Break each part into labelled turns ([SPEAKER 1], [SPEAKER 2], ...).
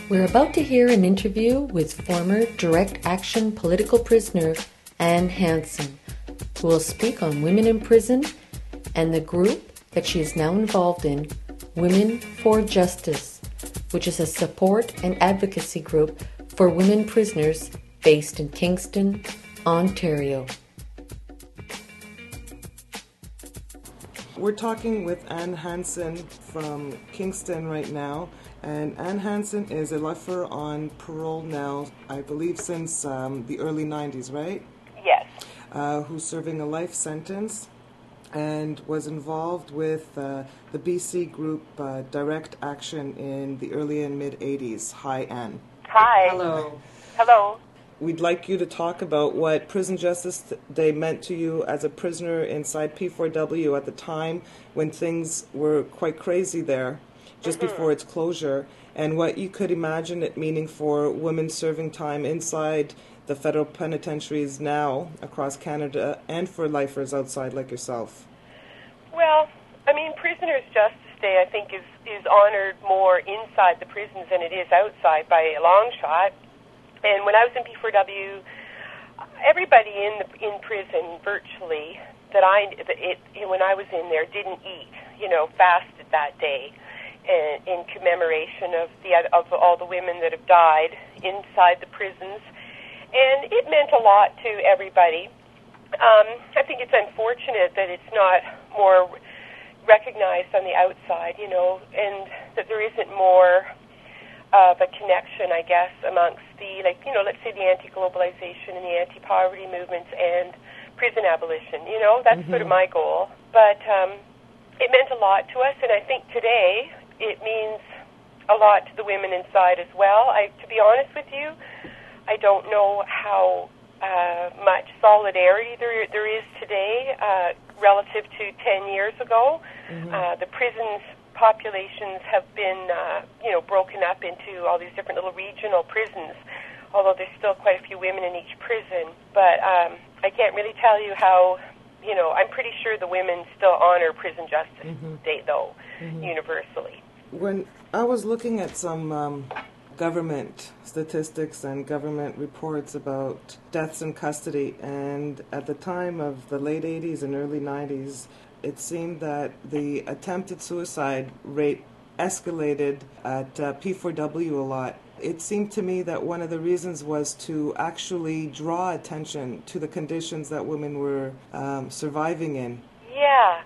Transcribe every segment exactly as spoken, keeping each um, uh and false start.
[SPEAKER 1] We're about to hear an interview with former Direct Action political prisoner Ann Hansen, who will speak on women in prison and the group that she is now involved in, Women for Justice, which is a support and advocacy group for women prisoners based in Kingston, Ontario.
[SPEAKER 2] We're talking with Ann Hansen from Kingston right now. And Ann Hansen is a lifer on parole now, I believe since um, the early nineties, right?
[SPEAKER 3] Yes.
[SPEAKER 2] Uh, who's serving a life sentence and was involved with uh, the B C group uh, Direct Action in the early and mid-eighties. Hi, Ann.
[SPEAKER 3] Hi.
[SPEAKER 1] Hello.
[SPEAKER 3] Hello.
[SPEAKER 2] We'd like you to talk about what Prison Justice Day meant to you as a prisoner inside P four W at the time when things were quite crazy there, just
[SPEAKER 3] mm-hmm.
[SPEAKER 2] before its closure, and what you could imagine it meaning for women serving time inside the federal penitentiaries now across Canada and for lifers outside like yourself.
[SPEAKER 3] Well, I mean, Prisoners' Justice Day, I think, is, is honored more inside the prisons than it is outside by a long shot. And when I was in P four W, everybody in the, in prison virtually that I it, when I was in there didn't eat, you know, fasted that day in, in commemoration of the of all the women that have died inside the prisons, and it meant a lot to everybody. Um, I think it's unfortunate that it's not more recognized on the outside, you know, and that there isn't more of a connection, I guess, amongst the, like, you know, let's say the anti-globalization and the anti-poverty movements and prison abolition. You know, that's mm-hmm. sort of my goal. But um, it meant a lot to us, and I think today it means a lot to the women inside as well. I, to be honest with you, I don't know how uh, much solidarity there there is today uh, relative to ten years ago. Mm-hmm. Uh, the prisons populations have been, uh, you know, broken up into all these different little regional prisons, although there's still quite a few women in each prison. But um, I can't really tell you how, you know, I'm pretty sure the women still honor Prison Justice mm-hmm. Day, though, mm-hmm. universally.
[SPEAKER 2] When I was looking at some um, government statistics and government reports about deaths in custody, and at the time of the late eighties and early nineties, it seemed that the attempted suicide rate escalated at uh, P four W a lot. It seemed to me that one of the reasons was to actually draw attention to the conditions that women were um, surviving in.
[SPEAKER 3] Yeah,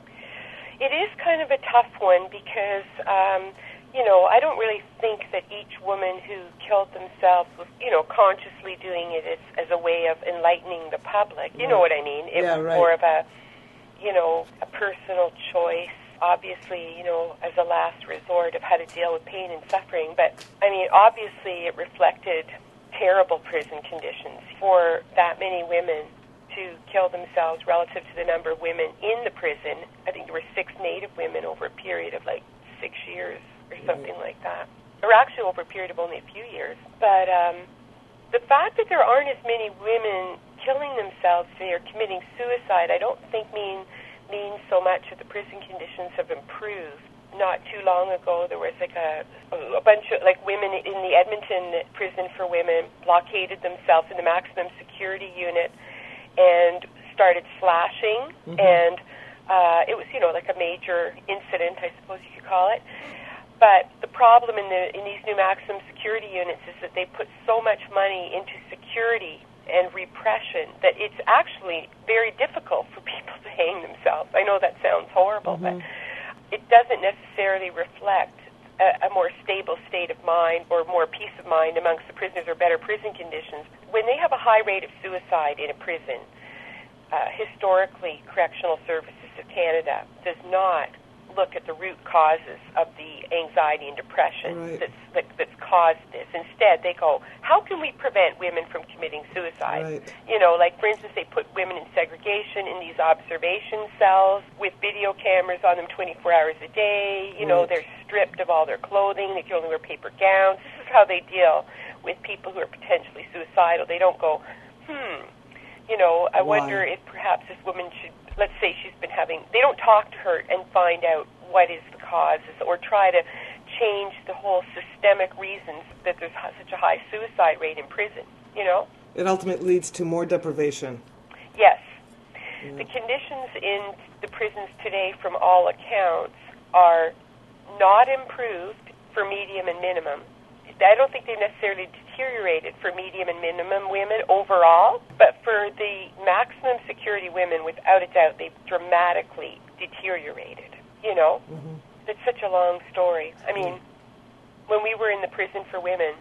[SPEAKER 3] it is kind of a tough one because, um, you know, I don't really think that each woman who killed themselves was, you know, consciously doing it as, as a way of enlightening the public. You right. know what I mean? It
[SPEAKER 2] yeah,
[SPEAKER 3] was
[SPEAKER 2] right.
[SPEAKER 3] more of a, you know, a personal choice, obviously, you know, as a last resort of how to deal with pain and suffering. But, I mean, obviously it reflected terrible prison conditions for that many women to kill themselves relative to the number of women in the prison. I think there were six Native women over a period of like six years or something mm-hmm. like that. Or actually over a period of only a few years. But um, the fact that there aren't as many women killing themselves today or committing suicide, I don't think mean means so much that the prison conditions have improved. Not too long ago, there was like a a bunch of like women in the Edmonton prison for women blockaded themselves in the maximum security unit and started slashing, mm-hmm. and uh, it was, you know, like a major incident, I suppose you could call it. But the problem in the in these new maximum security units is that they put so much money into security and repression that it's actually very difficult for people to hang themselves. I know that sounds horrible, mm-hmm. but it doesn't necessarily reflect a, a more stable state of mind or more peace of mind amongst the prisoners or better prison conditions. When they have a high rate of suicide in a prison, uh, historically, Correctional Services of Canada does not look at the root causes of the anxiety and depression
[SPEAKER 2] right.
[SPEAKER 3] that's, that, that's caused this. Instead, they go, how can we prevent women from committing suicide?
[SPEAKER 2] Right.
[SPEAKER 3] You know, like, for instance, they put women in segregation in these observation cells with video cameras on them twenty-four hours a day. You right. know, they're stripped of all their clothing. They can only wear paper gowns. This is how they deal with people who are potentially suicidal. They don't go, hmm, you know, I
[SPEAKER 2] Why?
[SPEAKER 3] wonder if perhaps this woman should, let's say she's been having, they don't talk to her and find out what is the causes or try to change the whole systemic reasons that there's such a high suicide rate in prison, you know?
[SPEAKER 2] It ultimately leads to more deprivation.
[SPEAKER 3] Yes.
[SPEAKER 2] Yeah.
[SPEAKER 3] The conditions in the prisons today, from all accounts, are not improved for medium and minimum. I don't think they've necessarily deteriorated for medium and minimum women overall, but for the maximum security women, without a doubt, they've dramatically deteriorated, you know? Mm-hmm. It's such a long story. I mean, mm-hmm. when we were in the prison for women,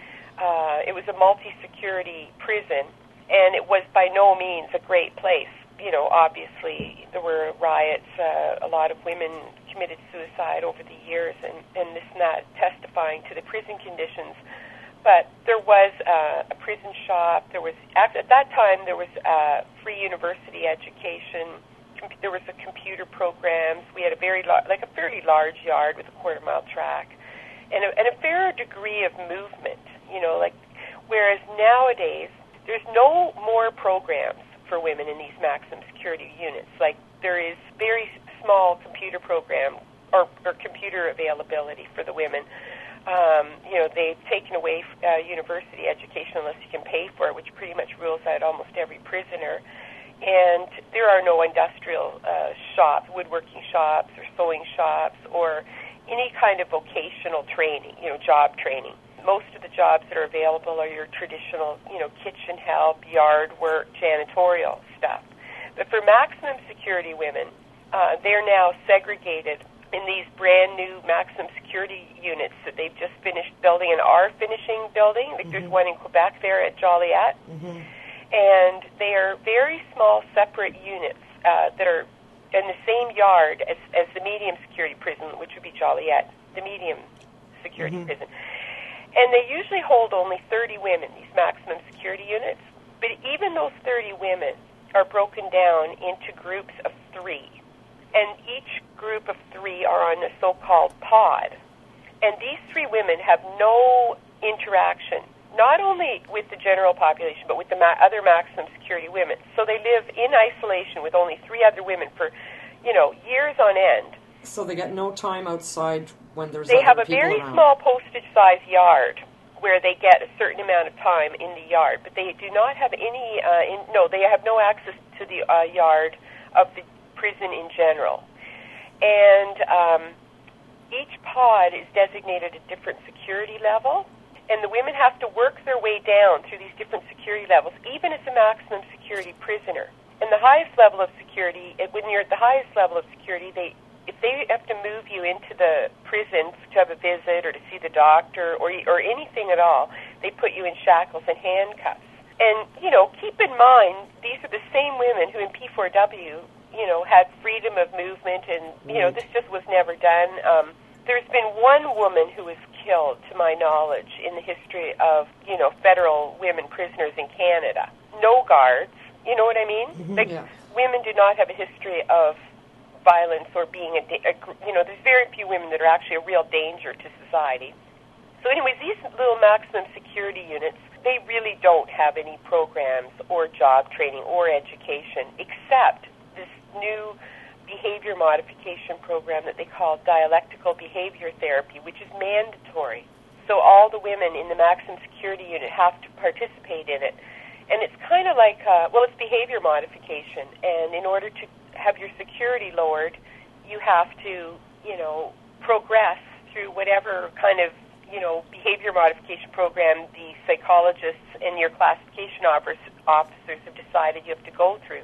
[SPEAKER 3] uh, it was a multi-security prison, and it was by no means a great place. You know, obviously, there were riots, uh, a lot of women committed suicide over the years, and, and this and that, testifying to the prison conditions. But there was uh, a prison shop. There was, at that time, there was uh, free university education. Com- there was a computer programs. We had a very, lar- like a fairly large yard with a quarter mile track, and a, and a fair degree of movement. You know, like, whereas nowadays there's no more programs for women in these maximum security units. Like, there is very small computer program or, or computer availability for the women. Um, you know, they've taken away uh, university education unless you can pay for it, which pretty much rules out almost every prisoner. And there are no industrial uh, shops, woodworking shops or sewing shops or any kind of vocational training, you know, job training. Most of the jobs that are available are your traditional, you know, kitchen help, yard work, janitorial stuff. But for maximum security women, uh, they're now segregated in these brand new maximum security units that they've just finished building and are finishing building. Like, mm-hmm. There's one in Quebec there at Joliet. Mm-hmm. And they are very small, separate units uh, that are in the same yard as, as the medium security prison, which would be Joliet, the medium security mm-hmm. prison. And they usually hold only thirty women, these maximum security units. But even those thirty women are broken down into groups of three. And each group of three are on a so-called pod. And these three women have no interaction, not only with the general population, but with the ma- other maximum security women. So they live in isolation with only three other women for, you know, years on end.
[SPEAKER 4] So they get no time outside when there's
[SPEAKER 3] They
[SPEAKER 4] other
[SPEAKER 3] have a
[SPEAKER 4] people
[SPEAKER 3] very
[SPEAKER 4] around.
[SPEAKER 3] small postage-size yard where they get a certain amount of time in the yard, but they do not have any, uh, in, no, they have no access to the uh, yard of the prison in general. And um, each pod is designated a different security level, and the women have to work their way down through these different security levels, even as a maximum security prisoner. And the highest level of security, when you're at the highest level of security, they if they have to move you into the prison to have a visit or to see the doctor or or anything at all, they put you in shackles and handcuffs. And, you know, keep in mind, these are the same women who in P four W, you know, had freedom of movement, and, you know, this just was never done. Um, there's been one woman who was killed, to my knowledge, in the history of, you know, federal women prisoners in Canada. No guards, you know what I mean?
[SPEAKER 4] Mm-hmm,
[SPEAKER 3] like,
[SPEAKER 4] yeah.
[SPEAKER 3] Women do not have a history of violence or being a, a, you know, there's very few women that are actually a real danger to society. So anyways, these little maximum security units, they really don't have any programs or job training or education except this new behavior modification program that they call dialectical behavior therapy, which is mandatory. So all the women in the maximum security unit have to participate in it. And it's kind of like, uh, well, it's behavior modification. And in order to have your security lowered, you have to, you know, progress through whatever kind of, you know, behavior modification program the psychologists and your classification officers have decided you have to go through.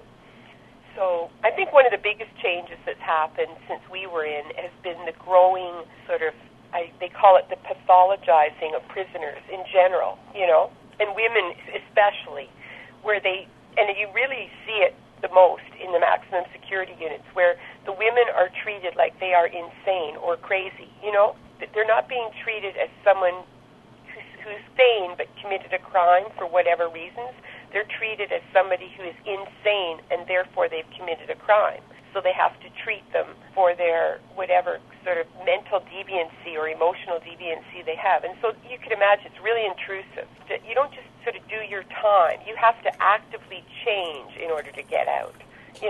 [SPEAKER 3] So I think one of the biggest changes that's happened since we were in has been the growing sort of, I, they call it the pathologizing of prisoners in general, you know, and women especially, where they, and you really see it the most in the maximum security units, where the women are treated like they are insane or crazy, you know? They're not being treated as someone who's, who's sane but committed a crime for whatever reasons. They're treated as somebody who is insane and therefore they've committed a crime. So they have to treat them for their whatever sort of mental deviancy or emotional deviancy they have. And so you can imagine it's really intrusive. You don't just sort of do your time. You have to actively change in order to get out, you know?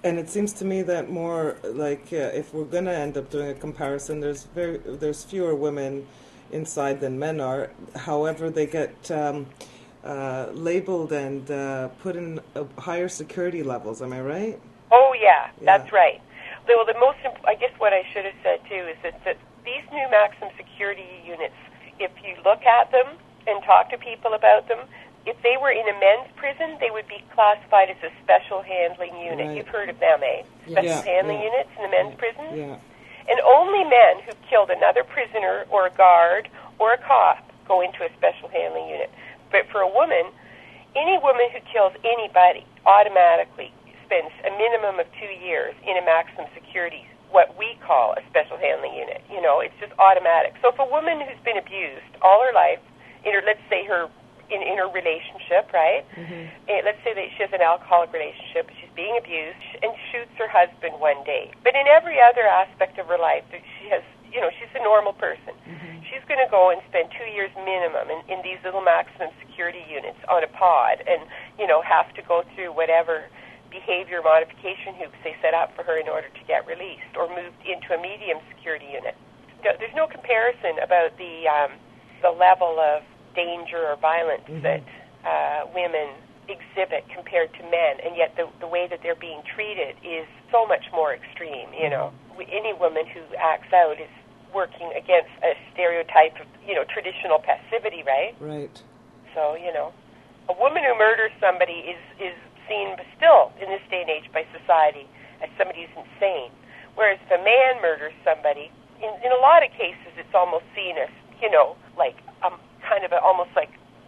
[SPEAKER 2] And it seems to me that more like uh, if we're going to end up doing a comparison, there's very there's fewer women inside than men are. However, they get um, uh, labeled and uh, put in uh, higher security levels. Am I right?
[SPEAKER 3] Oh yeah,
[SPEAKER 2] Yeah.
[SPEAKER 3] that's right. Well, the most imp- I guess what I should have said too is that, that these new maximum security units, if you look at them and talk to people about them, if they were in a men's prison, they would be classified as a special handling unit.
[SPEAKER 2] Right.
[SPEAKER 3] You've heard of them, eh? Special
[SPEAKER 2] Yeah,
[SPEAKER 3] handling
[SPEAKER 2] yeah.
[SPEAKER 3] units in the men's prisons?
[SPEAKER 2] Yeah.
[SPEAKER 3] And only men who killed another prisoner or a guard or a cop go into a special handling unit. But for a woman, any woman who kills anybody automatically spends a minimum of two years in a maximum security, what we call a special handling unit. You know, it's just automatic. So if a woman who's been abused all her life, in her, let's say her in, in her relationship, right? Mm-hmm. And let's say that she has an alcoholic relationship, she's being abused, and shoots her husband one day. But in every other aspect of her life, that she has, you know, she's a normal person. Mm-hmm. She's going to go and spend two years minimum in, in these little maximum security units on a pod, and you know, have to go through whatever behavior modification hoops they set up for her in order to get released or moved into a medium security unit. There's no comparison about the um, the level of danger or violence mm-hmm. that uh, women exhibit compared to men, and yet the, the way that they're being treated is so much more extreme. You know, any woman who acts out is working against a stereotype of, you know, traditional passivity, right?
[SPEAKER 2] Right.
[SPEAKER 3] So, you know, a woman who murders somebody is, is seen still in this day and age by society as somebody who's insane. Whereas if a man murders somebody, in, in a lot of cases it's almost seen as, you know, like um, kind of a, almost like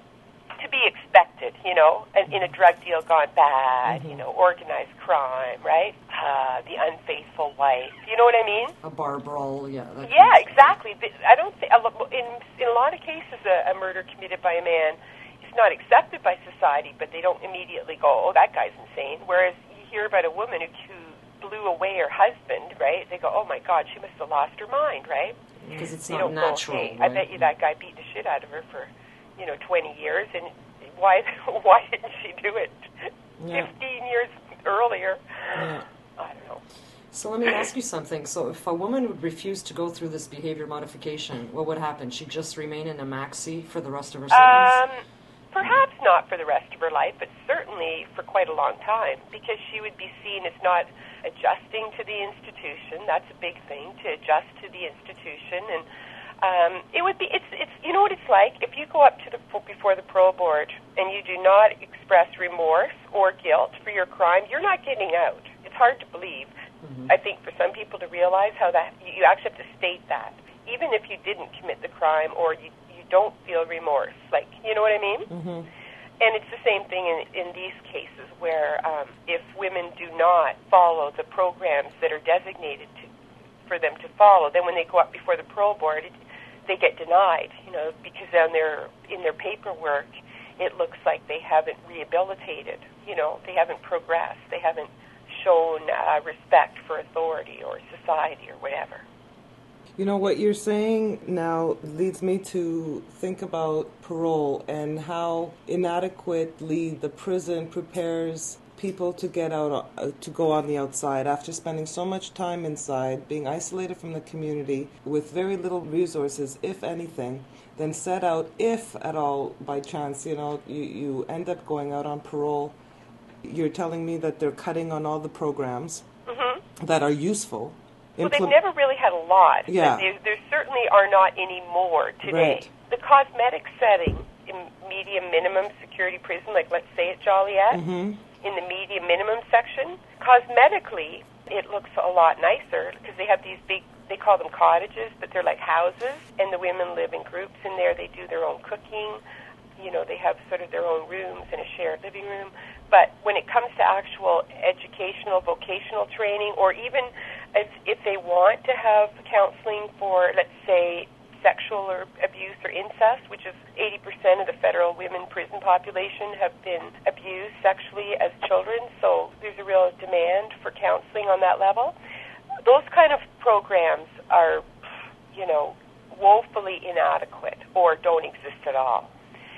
[SPEAKER 3] to be expected, you know, in, in a drug deal gone bad, mm-hmm. you know, organized crime, right? Uh, the unfaithful wife. You know what I mean?
[SPEAKER 4] A bar brawl, yeah.
[SPEAKER 3] Yeah, exactly. I don't think, in, in a lot of cases, a, a murder committed by a man is not accepted by society, but they don't immediately go, oh, that guy's insane. Whereas you hear about a woman who, who blew away her husband, right? They go, oh, my God, she must have lost her mind, right?
[SPEAKER 4] Because it's
[SPEAKER 3] you
[SPEAKER 4] not
[SPEAKER 3] don't
[SPEAKER 4] natural.
[SPEAKER 3] Go, hey,
[SPEAKER 4] right?
[SPEAKER 3] I bet you that guy beat the shit out of her for, you know, twenty years, and why why didn't she do it
[SPEAKER 2] yeah.
[SPEAKER 3] fifteen years earlier?
[SPEAKER 2] Yeah.
[SPEAKER 3] I don't know.
[SPEAKER 4] So let me ask you something. So if a woman would refuse to go through this behavior modification, what would happen? She'd just remain in a maxi for the rest of her sentence?
[SPEAKER 3] Um, perhaps not for the rest of her life, but certainly for quite a long time, because she would be seen as not adjusting to the institution. That's a big thing, to adjust to the institution. And um, it would be, it's, it's, you know what it's like? If you go up to the, before the parole board and you do not express remorse or guilt for your crime, you're not getting out. It's hard to believe. Mm-hmm. I think for some people to realize how that, you actually have to state that. Even if you didn't commit the crime or you, you don't feel remorse. Like, you know what I mean?
[SPEAKER 2] Mm-hmm.
[SPEAKER 3] And it's the same thing in, in these cases where um, if women do not follow the programs that are designated to, for them to follow, then when they go up before the parole board, it, they get denied, you know, because on their, in their paperwork, it looks like they haven't rehabilitated, you know, they haven't progressed, they haven't shown uh, respect for authority or society or whatever.
[SPEAKER 2] You know, what you're saying now leads me to think about parole and how inadequately the prison prepares people to get out, uh, to go on the outside after spending so much time inside, being isolated from the community with very little resources, if anything, then set out, if at all by chance, you know, you, you end up going out on parole. You're telling me that they're cutting on all the programs mm-hmm. that are useful.
[SPEAKER 3] Well, they've never really had a lot.
[SPEAKER 2] Yeah.
[SPEAKER 3] There, there certainly are not any more today.
[SPEAKER 2] Right.
[SPEAKER 3] The cosmetic setting in medium minimum security prison, like let's say at Joliet,
[SPEAKER 2] mm-hmm.
[SPEAKER 3] in the medium minimum section, cosmetically it looks a lot nicer because they have these big, they call them cottages, but they're like houses, and the women live in groups in there. They do their own cooking. You know, they have sort of their own rooms and a shared living room. But when it comes to actual educational, vocational training, or even if, if they want to have counseling for, let's say, sexual or abuse or incest, which is eighty percent of the federal women prison population have been abused sexually as children, so there's a real demand for counseling on that level. Those kind of programs are, you know, woefully inadequate or don't exist at all.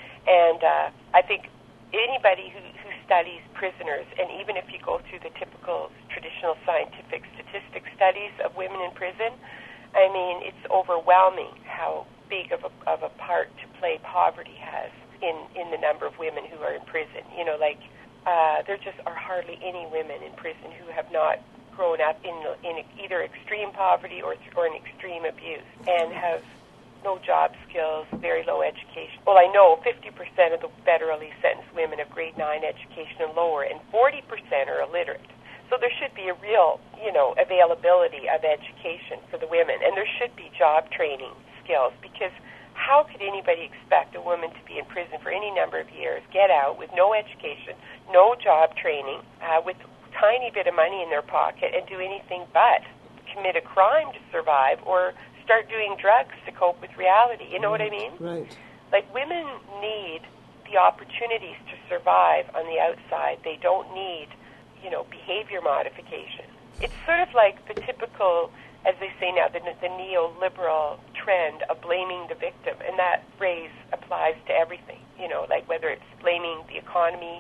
[SPEAKER 3] And uh, I think anybody who, who studies prisoners, and even if you go through the typical traditional scientific statistic studies of women in prison. I mean, it's overwhelming how big of a, of a part to play poverty has in, in the number of women who are in prison. You know, like, uh, there just are hardly any women in prison who have not grown up in, in either extreme poverty or, or in extreme abuse and have no job skills, very low education. Well, I know fifty percent of the federally sentenced women have grade nine education and lower, and forty percent are illiterate. So there should be a real, you know, availability of education for the women, and there should be job training skills, because how could anybody expect a woman to be in prison for any number of years, get out with no education, no job training, uh, with a tiny bit of money in their pocket, and do anything but commit a crime to survive or start doing drugs to cope with reality? You know what I mean?
[SPEAKER 2] Right.
[SPEAKER 3] Like, women need the opportunities to survive on the outside. They don't need, you know, behavior modification. It's sort of like the typical, as they say now, the, the neoliberal trend of blaming the victim, and that phrase applies to everything, you know, like whether it's blaming the economy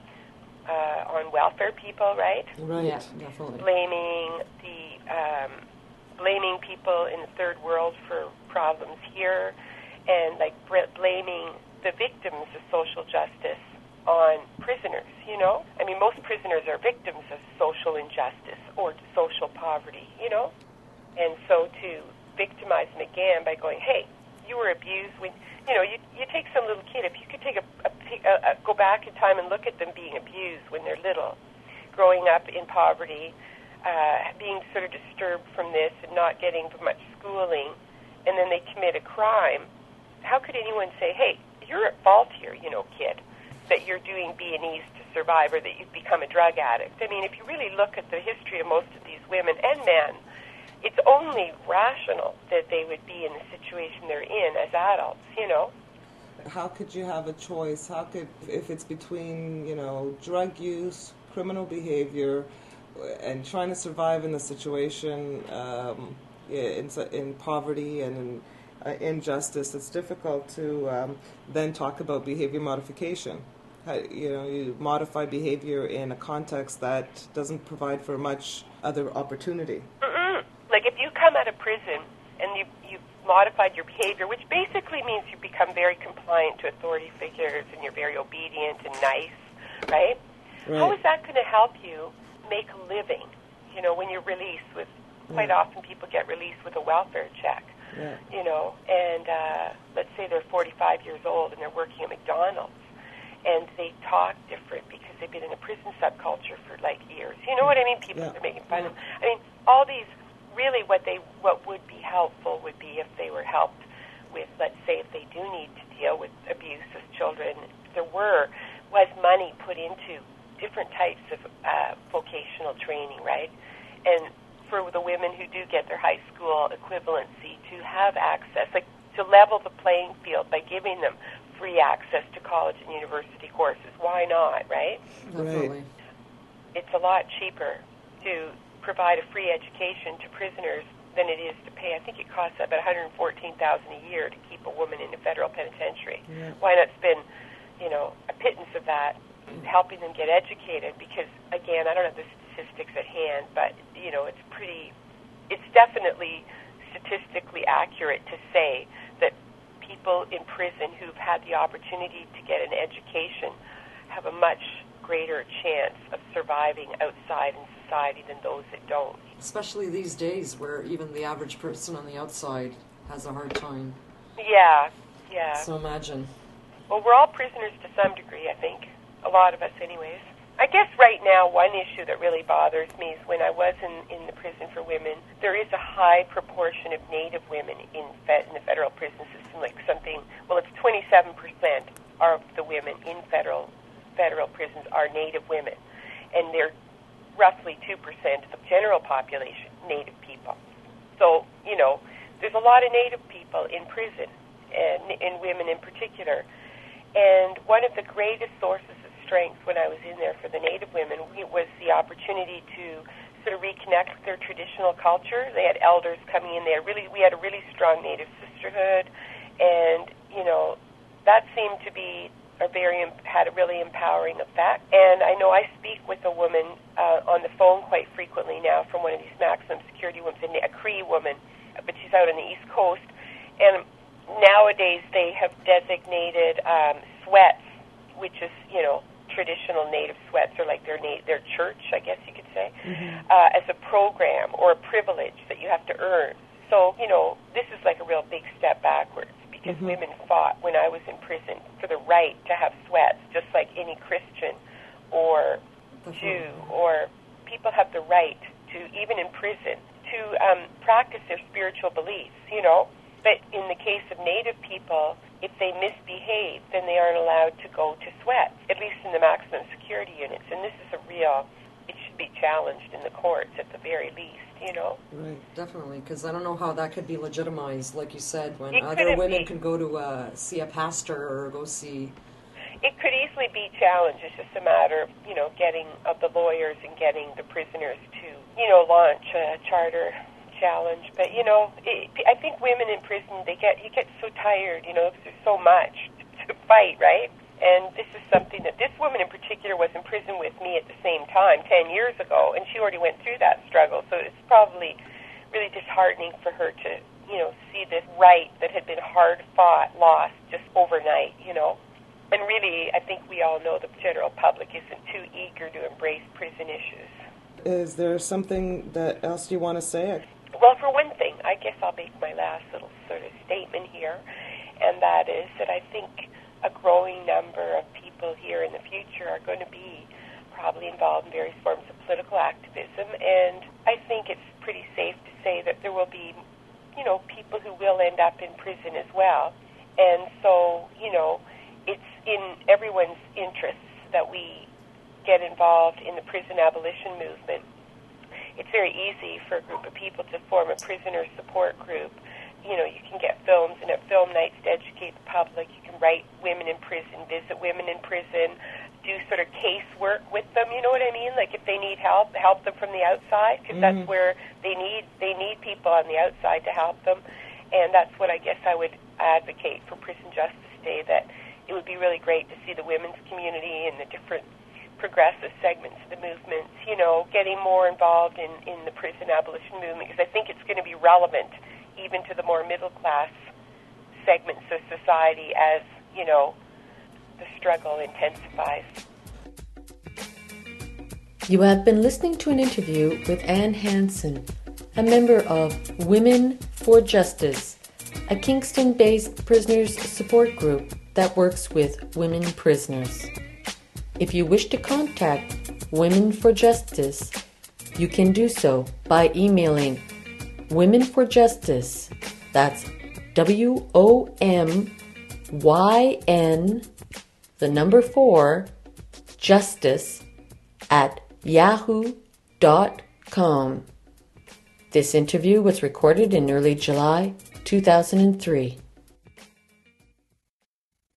[SPEAKER 3] uh, on welfare people, right?
[SPEAKER 2] Right.
[SPEAKER 4] Yeah, definitely.
[SPEAKER 3] Blaming the, um, blaming people in the third world for problems here, and like blaming the victims of social justice on prisoners, you know? I mean, most prisoners are victims of social injustice or social poverty, you know? And so to victimize them again by going, hey, you were abused when, you know, you, you take some little kid, if you could take a, a, a, a, go back in time and look at them being abused when they're little, growing up in poverty, uh, being sort of disturbed from this and not getting much schooling, and then they commit a crime, how could anyone say, hey, you're at fault here, you know, kid, that you're doing B and Es to survive, or that you've become a drug addict? I mean, if you really look at the history of most of these women and men, it's only rational that they would be in the situation they're in as adults, you know?
[SPEAKER 2] How could you have a choice? How could, if it's between, you know, drug use, criminal behavior, and trying to survive in the situation, um, in, in poverty and in uh, injustice, it's difficult to um, then talk about behavior modification. How, you know, you modify behavior in a context that doesn't provide for much other opportunity.
[SPEAKER 3] Mm-mm. Like, if you come out of prison and you, you've modified your behavior, which basically means you become very compliant to authority figures and you're very obedient and nice, right?
[SPEAKER 2] Right.
[SPEAKER 3] How is that going to help you make a living, you know, when you're released with, quite
[SPEAKER 2] Yeah.
[SPEAKER 3] often people get released with a welfare check,
[SPEAKER 2] Yeah.
[SPEAKER 3] you know, and uh, let's say they're forty-five years old and they're working at McDonald's, and they talk different because they've been in a prison subculture for, like, years. You know what I mean? People
[SPEAKER 2] Yeah.
[SPEAKER 3] are making fun of them. I mean, all these, really what they, what would be helpful would be if they were helped with, let's say, if they do need to deal with abuse as children, if there were, was money put into different types of uh, vocational training, right? And for the women who do get their high school equivalency to have access, like to level the playing field by giving them free access to college and university courses. Why not, right?
[SPEAKER 4] Definitely.
[SPEAKER 2] Right.
[SPEAKER 3] It's a lot cheaper to provide a free education to prisoners than it is to pay. I think it costs about one hundred fourteen thousand dollars a year to keep a woman in a federal penitentiary.
[SPEAKER 2] Yeah.
[SPEAKER 3] Why not spend, you know, a pittance of that helping them get educated? Because, again, I don't have the statistics at hand, but, you know, it's pretty, it's definitely statistically accurate to say that people in prison who've had the opportunity to get an education have a much greater chance of surviving outside in society than those that don't.
[SPEAKER 4] Especially these days where even the average person on the outside has a hard time.
[SPEAKER 3] Yeah, yeah.
[SPEAKER 4] So imagine.
[SPEAKER 3] Well, we're all prisoners to some degree, I think. A lot of us anyways. I guess right now one issue that really bothers me is when I was in, in the prison for women, there is a high proportion of Native women in, fe- in the federal prison system, like something, well, it's twenty-seven percent of the women in federal federal prisons are Native women, and they're roughly two percent of the general population, Native people. So, you know, there's a lot of Native people in prison, and in women in particular. And one of the greatest sources of strength when I was in there for the Native women was the opportunity to sort of reconnect with their traditional culture. They had elders coming in there. Really, we had a really strong Native sisterhood, and, you know, that seemed to be are very had a really empowering effect. And I know I speak with a woman uh, on the phone quite frequently now from one of these maximum security women, a Cree woman, but she's out on the East Coast. And nowadays they have designated um, sweats, which is, you know, traditional Native sweats, or like their na- their church, I guess you could say, mm-hmm. uh, as a program or a privilege that you have to earn. So, you know, this is like a real big step backwards, because mm-hmm. women fought when I was in prison for the right to have sweats, just like any Christian or mm-hmm. Jew, or people have the right to, even in prison, to um, practice their spiritual beliefs, you know. But in the case of Native people, if they misbehave, then they aren't allowed to go to sweats, at least in the maximum security units. And this is a real, it should be challenged in the courts at the very least, you know.
[SPEAKER 4] Right, definitely, because I don't know how that could be legitimized, like you said, when
[SPEAKER 3] it
[SPEAKER 4] other women
[SPEAKER 3] be.
[SPEAKER 4] can go to uh, see a pastor or go see...
[SPEAKER 3] It could easily be challenged. It's just a matter of, you know, getting of the lawyers and getting the prisoners to, you know, launch a charter challenge. But, you know, it, I think women in prison, they get you get so tired, you know, because there's so much to, to fight, right? And this is something that this woman in particular was in prison with me at the same time ten years ago, and she already went through that struggle. So it's probably really disheartening for her to, you know, see this right that had been hard fought lost just overnight, you know. And really, I think we all know the general public isn't too eager to embrace prison issues.
[SPEAKER 2] Is there something that else you want to say?
[SPEAKER 3] Well, for one thing, I guess I'll make my last little sort of statement here, and that is that I think a growing number of people here in the future are going to be probably involved in various forms of political activism, and I think it's pretty safe to say that there will be, you know, people who will end up in prison as well. And so, you know, it's in everyone's interests that we get involved in the prison abolition movement. It's very easy for a group of people to form a prisoner support group. You know, you can get films and have film nights to educate the public. You can write women in prison, visit women in prison, do sort of casework with them. You know what I mean? Like if they need help, help them from the outside, because mm-hmm. that's where they need they need people on the outside to help them. And that's what I guess I would advocate for Prison Justice Day, that it would be really great to see the women's community and the different progressive segments of the movements, you know, getting more involved in, in the prison abolition movement, because I think it's going to be relevant even to the more middle-class segments of society as, you know, the struggle intensifies.
[SPEAKER 1] You have been listening to an interview with Ann Hansen, a member of Women for Justice, a Kingston-based prisoners support group that works with women prisoners. If you wish to contact Women for Justice, you can do so by emailing Women for Justice, that's W O M Y N, the number four, justice, at yahoo dot com. This interview was recorded in early July two thousand three.